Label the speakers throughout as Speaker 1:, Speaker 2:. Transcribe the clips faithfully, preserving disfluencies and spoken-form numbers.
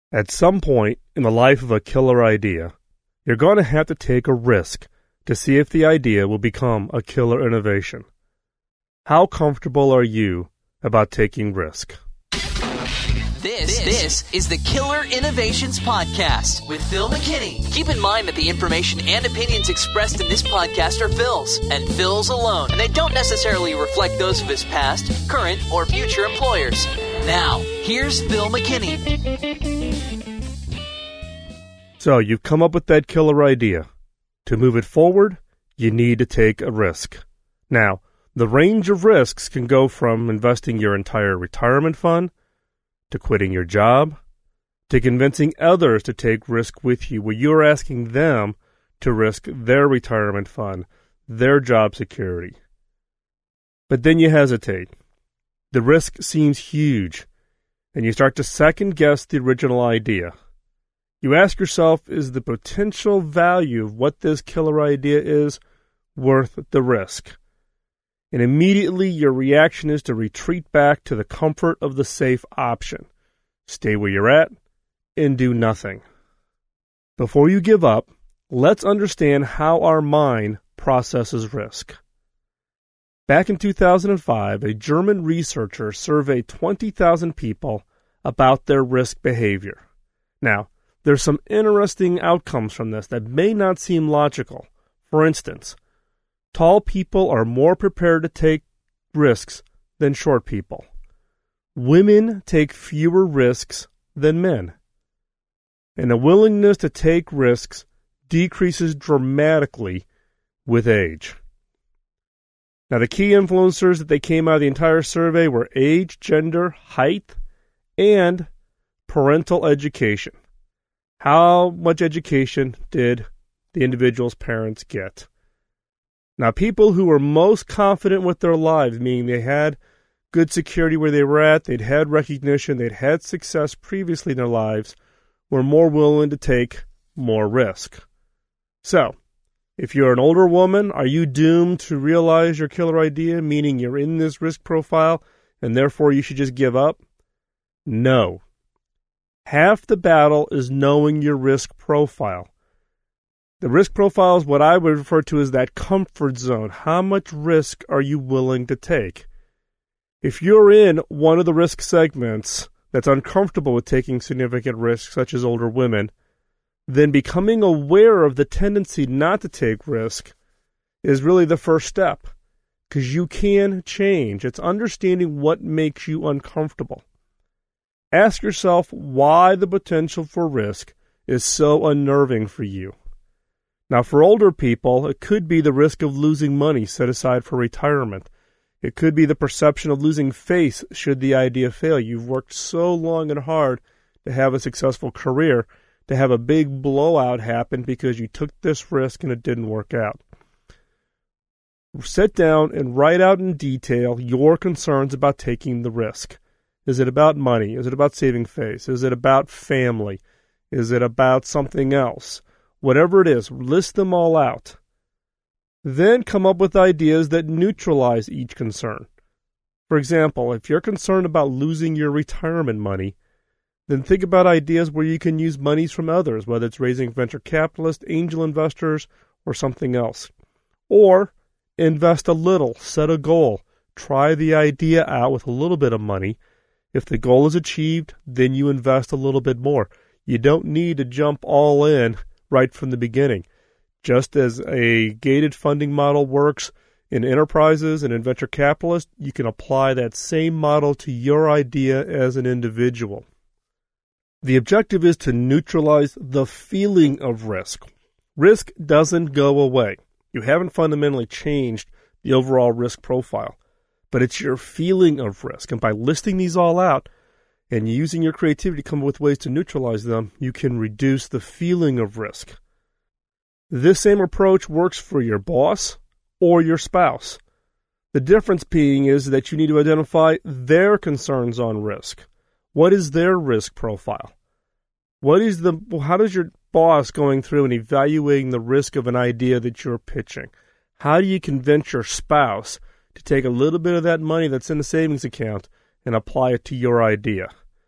Speaker 1: At some point in the life of a killer idea, you're going to have to take a risk to see if the idea will become a killer innovation. How comfortable are you about taking risk?
Speaker 2: This, this is the Killer Innovations Podcast with Phil McKinney. Keep in mind that the information and opinions expressed in this podcast are Phil's, and Phil's alone, and they don't necessarily reflect those of his past, current, or future employers. Now, here's Phil McKinney.
Speaker 1: So, you've come up with that killer idea. To move it forward, you need to take a risk. Now, the range of risks can go from investing your entire retirement fund, to quitting your job, to convincing others to take risk with you, where you're asking them to risk their retirement fund, their job security. But then you hesitate. The risk seems huge, and you start to second-guess the original idea. You ask yourself, is the potential value of what this killer idea is worth the risk? And immediately your reaction is to retreat back to the comfort of the safe option. Stay where you're at and do nothing. Before you give up, let's understand how our mind processes risk. Back in two thousand five, a German researcher surveyed twenty thousand people about their risk behavior. Now, there's some interesting outcomes from this that may not seem logical. For instance, tall people are more prepared to take risks than short people. Women take fewer risks than men. And the willingness to take risks decreases dramatically with age. Now, the key influencers that they came out of the entire survey were age, gender, height, and parental education. How much education did the individual's parents get? Now, people who were most confident with their lives, meaning they had good security where they were at, they'd had recognition, they'd had success previously in their lives, were more willing to take more risk. So, if you're an older woman, are you doomed to realize your killer idea, meaning you're in this risk profile, and therefore you should just give up? No. Half the battle is knowing your risk profile. The risk profile is what I would refer to as that comfort zone. How much risk are you willing to take? If you're in one of the risk segments that's uncomfortable with taking significant risks, such as older women, then becoming aware of the tendency not to take risk is really the first step, because you can change. It's understanding what makes you uncomfortable. Ask yourself why the potential for risk is so unnerving for you. Now, for older people, it could be the risk of losing money set aside for retirement. It could be the perception of losing face should the idea fail. You've worked so long and hard to have a successful career, to have a big blowout happen because you took this risk and it didn't work out. Sit down and write out in detail your concerns about taking the risk. Is it about money? Is it about saving face? Is it about family? Is it about something else? Whatever it is, list them all out. Then come up with ideas that neutralize each concern. For example, if you're concerned about losing your retirement money, then think about ideas where you can use monies from others, whether it's raising venture capitalists, angel investors, or something else. Or invest a little, set a goal, try the idea out with a little bit of money. If the goal is achieved, then you invest a little bit more. You don't need to jump all in right from the beginning. Just as a gated funding model works in enterprises and in venture capitalists, you can apply that same model to your idea as an individual. The objective is to neutralize the feeling of risk. Risk doesn't go away. You haven't fundamentally changed the overall risk profile, but it's your feeling of risk. And by listing these all out and using your creativity to come up with ways to neutralize them, you can reduce the feeling of risk. This same approach works for your boss or your spouse. The difference being is that you need to identify their concerns on risk. What is their risk profile? What is the, how does your boss going through and evaluating the risk of an idea that you're pitching? How do you convince your spouse to take a little bit of that money that's in the savings account and apply it to your idea?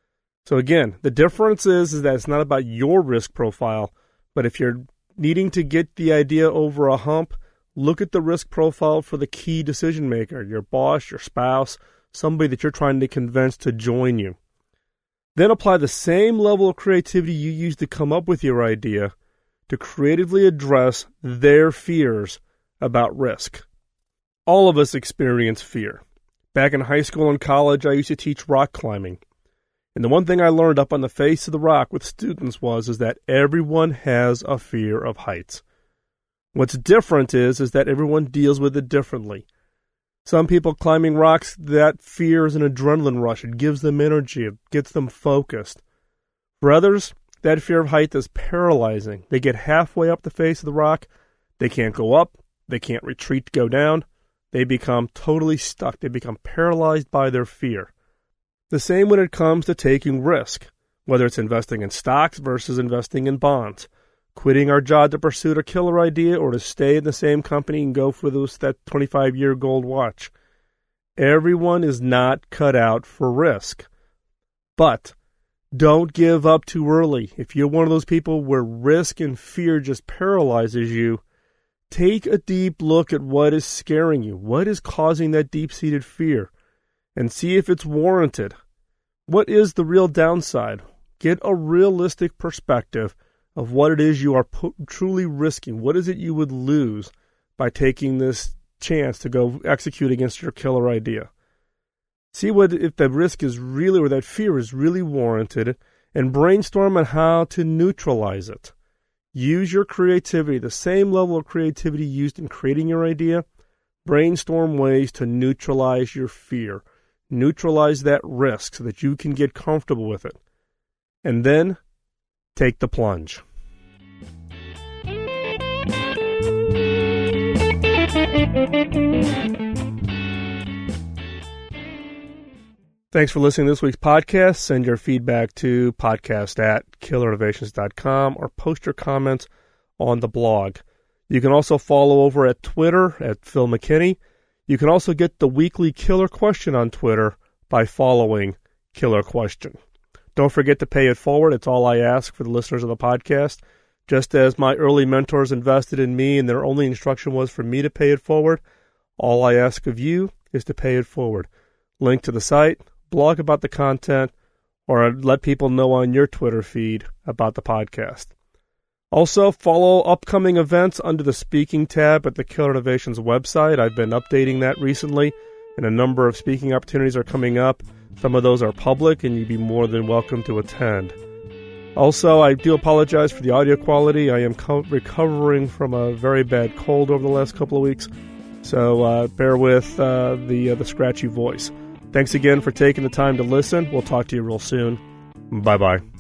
Speaker 1: So again, the difference is, is that it's not about your risk profile, but if you're needing to get the idea over a hump, look at the risk profile for the key decision maker, your boss, your spouse, somebody that you're trying to convince to join you. Then apply the same level of creativity you used to come up with your idea to creatively address their fears about risk. All of us experience fear. Back in high school and college, I used to teach rock climbing. And the one thing I learned up on the face of the rock with students was is that everyone has a fear of heights. What's different is, is that everyone deals with it differently. Some people climbing rocks, that fear is an adrenaline rush. It gives them energy. It gets them focused. For others, that fear of height is paralyzing. They get halfway up the face of the rock. They can't go up. They can't retreat, go down. They become totally stuck. They become paralyzed by their fear. The same when it comes to taking risk, whether it's investing in stocks versus investing in bonds, quitting our job to pursue a killer idea or to stay in the same company and go for those, that twenty-five-year gold watch. Everyone is not cut out for risk. But don't give up too early. If you're one of those people where risk and fear just paralyzes you, take a deep look at what is scaring you. What is causing that deep-seated fear? And see if it's warranted. What is the real downside? Get a realistic perspective of what it is you are pu- truly risking. What is it you would lose by taking this chance to go execute against your killer idea? See what if the risk is really, or that fear is really warranted, and brainstorm on how to neutralize it. Use your creativity, the same level of creativity used in creating your idea. Brainstorm ways to neutralize your fear. Neutralize that risk so that you can get comfortable with it. And then take the plunge. Thanks for listening to this week's podcast. Send your feedback to podcast at killer innovations dot com or post your comments on the blog. You can also follow over at Twitter at Phil McKinney. You can also get the weekly Killer Question on Twitter by following Killer Question. Don't forget to pay it forward. It's all I ask for the listeners of the podcast. Just as my early mentors invested in me and their only instruction was for me to pay it forward, all I ask of you is to pay it forward. Link to the site, blog about the content, or let people know on your Twitter feed about the podcast. Also, follow upcoming events under the Speaking tab at the Killer Innovations website. I've been updating that recently, and a number of speaking opportunities are coming up. Some of those are public, and you'd be more than welcome to attend. Also, I do apologize for the audio quality. I am co- recovering from a very bad cold over the last couple of weeks, so uh, bear with uh, the, uh, the scratchy voice. Thanks again for taking the time to listen. We'll talk to you real soon. Bye-bye.